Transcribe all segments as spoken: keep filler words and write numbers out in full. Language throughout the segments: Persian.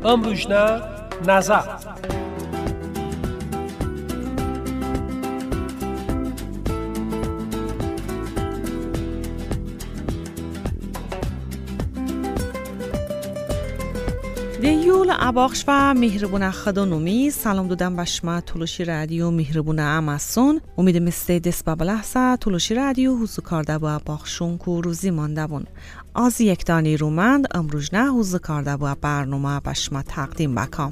امروژنا نظر. دیول اباخش و مهربون خدا نومی سلام دادم به شما تولوشی رادیو مهربون اماسون. امید مسته دست به بلحظه تولوشی رادیو حوزو کارده با اباخشون که روزی مانده بون. از یک دانی رومند امروز نه حوزو کارده با برنامه به شما تقدیم بکام.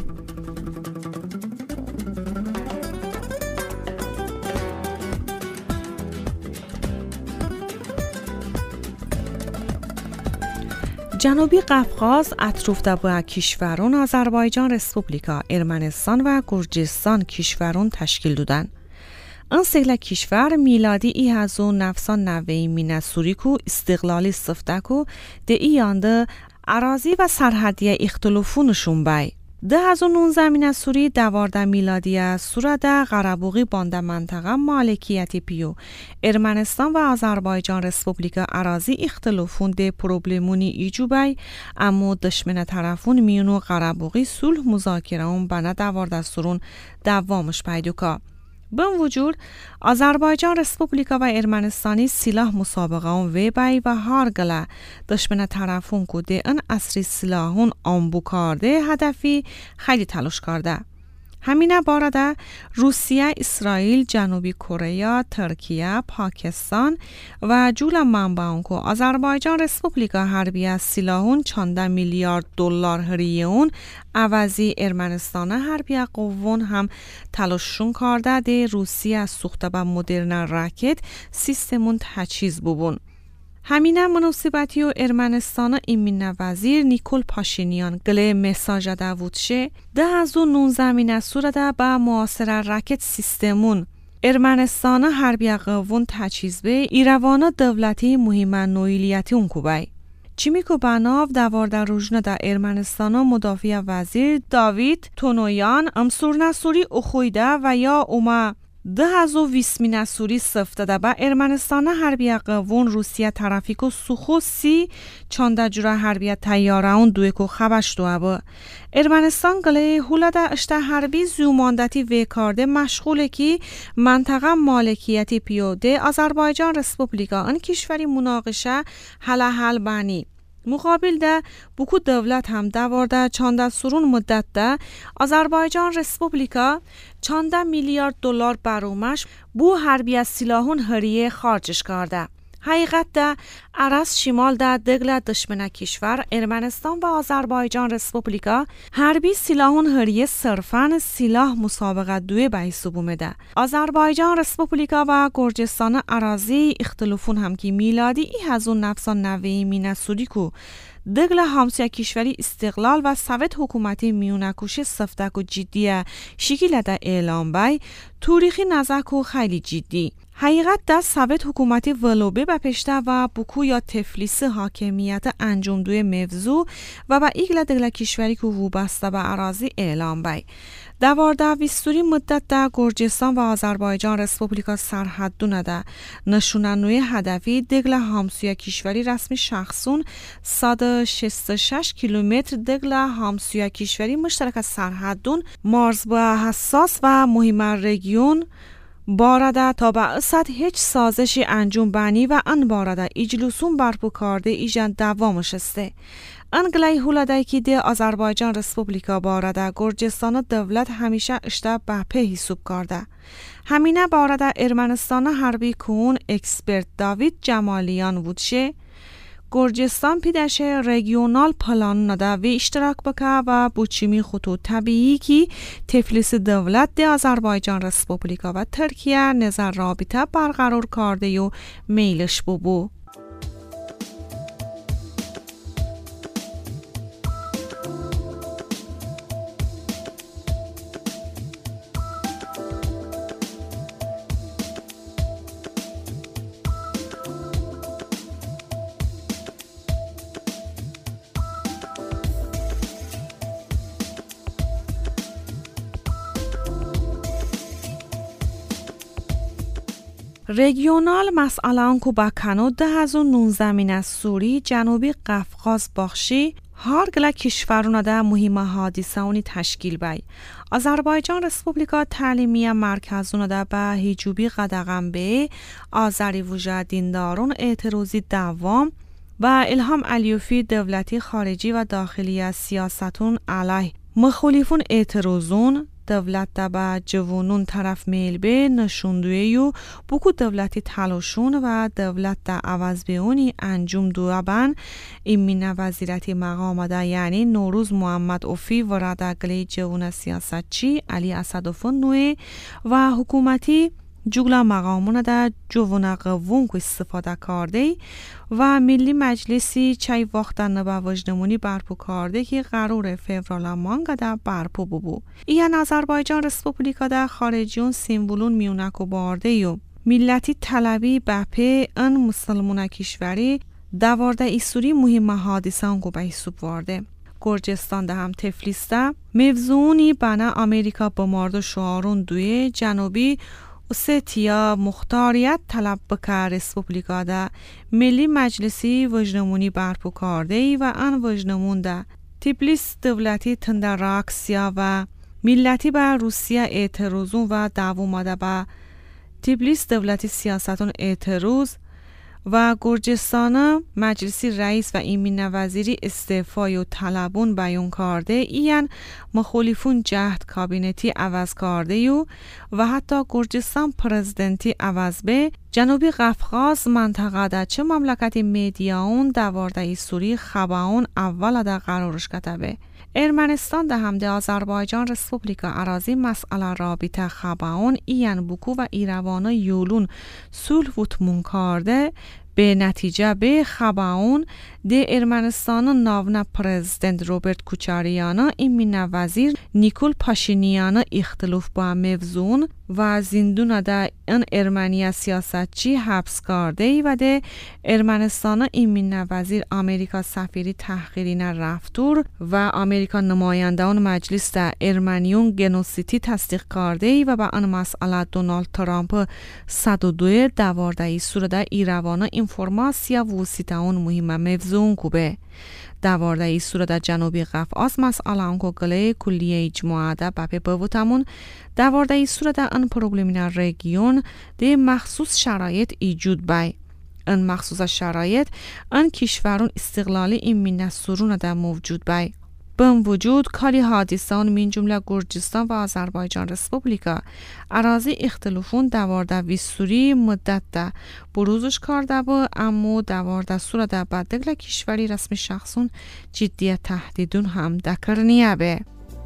جنوبی قفقاز اطراف با کشوران آذربایجان رسپوبلیکا، ارمنستان و گرجستان کشوران تشکیل دادن. این سه کشور میلادی ای هزو نفسان نوی مینسوری کو استقلالی سفته کو ده ایانده اراضی و سرحدی اختلافونشون بای. ده هزار و نوزده مینسوری دوارده میلادی سورده غربوغی بانده منطقه مالکیتی پیو ارمنستان و آذربایجان رسپوبلیکا اراضی اختلافون ده پروبلمونی ایجوبای اما دشمن طرفون میونو غربوغی صلح مذاکره اون بنا دوارده سرون دوامش پیدوکا. به وجود آذربایجان رسپوبلیکا و ارمنستانی سلاح مسابقه اون وی بای و هارگله دشمن طرفون کده این اصری سلاحون آنبو کرده هدفی خیلی تلاش کرده. همینه بارده روسیه، اسرائیل، جنوبی کره، ترکیه، پاکستان و جول منبعون که آذربایجان رسپوبلیکا حربیه سلاحون چانده میلیارد دلار هریون عوضی ارمنستان حربیه قوون هم تلاششون کرده ده روسیه سوخته به مدرن راکت سیستمون تجهیز ببون. همینه مناسبتی و ارمنستان ایمین وزیر نیکول پاشینیان گله مساج داوودشه ده از اون نونزده مینه سورده به معاصر راکت سیستمون ارمنستان حربیه قوون تجهیز به ایروان دولتی مهم نویلیتی اون کوبای. چیمی که بناو دوارده روزنه در ارمنستان مدافع وزیر داوید تونویان امسور نسوری اخویده و یا اومه ده هزو ویس مینسوری سفته ده با ارمنستان حربیه قوون روسیه طرفیکو سوخو سی چانده جوره حربیه تیاره اون دوی که خبش دوه با ارمنستان گله هوله ده اشته حربی زیوماندتی ویکارده مشغوله که منطقه مالکیتی پیوده آذربایجان رسپوبلیکا ان کشوری مناقشه حل حل بانی مقابل ده بکو دولت هم دوارده چانده سرون مدت ده آذربایجان رسپوبلیکا چانده میلیارد دلار برومش بو حربی سلاحون هریه خارجش کرده. حقیقت ده عرس شمال ده دگل دشمن کشور ارمنستان و آذربایجان رسپوبلیکا حربی سلاحون هریه صرفاً سلاح مسابقه دوی به حساب اومده. آذربایجان رسپوبلیکا و گرجستان اراضی اختلافون هم که میلادی ای هزون نفسان نوی مینسوری کو دگل همسایه کشوری استقلال و سویت حکومتی میونکوش سفتک و جدیه شکل ده اعلام بای تاریخی نزک و خیلی جدی. حقیقت ده سویت حکومتی ولوبه به پشته و بکو یا تفلیس حاکمیت انجام دوی موضوع و با ایگل دگل کشوری که وابسته به اراضی اعلام بای. دوارده ویستوری مدت ده گرجستان و آذربایجان رسپوبلیکا سرحدونه ده نشونه نوی هدفی دگل همسایه کشوری رسمی شخصون صد و شصت و شش کیلومتر دگل همسایه کشوری مشترک سرحدون مرز با حساس و مهم رگیون بارده تا به اصد هیچ سازشی انجام بانی و ان بارده اجلوسون برپو کرده ایجان دوامش استه. انگلای هولده که ده آذربایجان رسپوبلیکا بارده گرجستان دولت همیشه اشته به په حساب کرده. همینه بارده ارمنستان حربی کون اکسپرت داوید جمالیان وودشه گرجستان پیدشه رژیونال پلان نده و اشتراک بکه و بوچیمی خطوط طبیعی که تفلیس دولت ده آذربایجان رسپوبلیکا و ترکیه نظر رابطه برقرار کرده و میلش ببو. رژیونال مسئله آنکو با کنو ده هزار و نوزده مین از سوری جنوبی قفقاز باخشی هارگلا کشورونه ده مهم حادثه اونی تشکیل بای. آذربایجان رسپوبلیکا تعلیمی مرکزونه ده به هیجوبی قدغم به آذری وجه دیندارون اعتراضی دوام و الهام علیوفی دولتی خارجی و داخلی سیاستون علیه مخالفون اعتراضون دولت ده به جوانون طرف میل به نشوندوی و بکو دولتی تلاشون و دولت ده عوض به اونی انجام دوابن ایمین وزیرتی مقام ده یعنی نوروز محمد اوفی و ردگلی جوان سیاست چی علی اسدوفون نوی و حکومتی جوگلا مقامون ده جوان قوون که استفاده کرده و ملی مجلسی چای وقت نبا وجدمونی برپو کرده که قرار فevral مانگا ده برپو ببو. این آذربایجان رسپوبلیکا ده خارجیون سیمبولون میونکو بارده یو ملتی طلبی بپه ان مسلمون کشوری دوارده ایسوری مهم حادثه انگو به حساب وارده. گرجستان ده هم تفلیسته موضوعی بنا امریکا بمارد شعارون دوی جنوبی اوستیا مختاریت طلب بکر رسپوبلیکا ده ملی مجلسی وجنمونی برپو کرده ای و ان وجنمون ده تبلیس دولتی تندر راکسیا و ملتی به روسیه اعتراضون و دعوا ماده به تبلیس دولتی سیاستون اعتراض و گرجستان مجلسی رئیس و ایمین وزیری استعفای و طلبون بیان کرده این مخالفون جهد کابینتی عوض کرده یو و حتی گرجستان پرزیدنتی عوض به جنوبی قفقاز منطقه ده چه مملکتی میدیاون دوارده سوری خباون اول ده قرارش کتبه. ارمنستان ده هم ده آذربایجان رسپوبلیکا اراضی مسئله رابطه خباون این بکو و ایروانه یولون صلح و تموم کرده به نتیجه به خباون ده ارمنستان ناونا پرزیدنت روبرت کوچاریانا ایمین وزیر نیکول پاشینیانا اختلاف با موضوع و زندون ده این ارمنیا سیاستچی حبس کرده و ده ارمنستان ایمین وزیر امریکا سفیری تحقیری رفتور و امریکا نمایندگان مجلس ده ارمنیون گنوسیتی تصدیق کرده و با آن مسئله دونالد ترامپ صد و دو دوارده ای سور ده ایروانه اینفورماسیا وسیتاون مهمه موضوع کوبه دوارده ای سور ده جنوبی قفقاز مسئله انکو گله کلیه اجماع ده بپی بوتمون دوارده ای سور ده ان پروبلمین رگیون ده مخصوص شرایط ایجود بای ان مخصوص شرایط ان کشورون استقلالی ایمین سرون ده موجود بای بم وجود کاری حادثان من جمله گرجستان و آذربایجان رسپوبلیکا اراضی اختلافون دوارده ویسوری مدت ده بروزش کرده با اما دوارده سور ده بدگل کشوری رسمی شخصون جدیت تهدیدون هم دکر نیه به.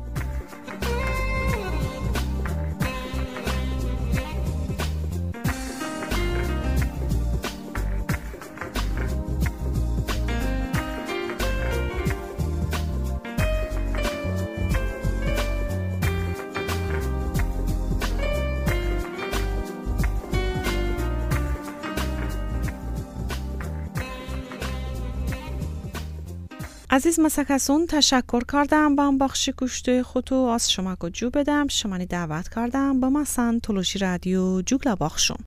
عزیز مسکسون تشکر کردم با بخش گوشت خودو از شما که جو بدم شمانی دعوت کردم با مسان تلوشی رادیو جوگلا بخشم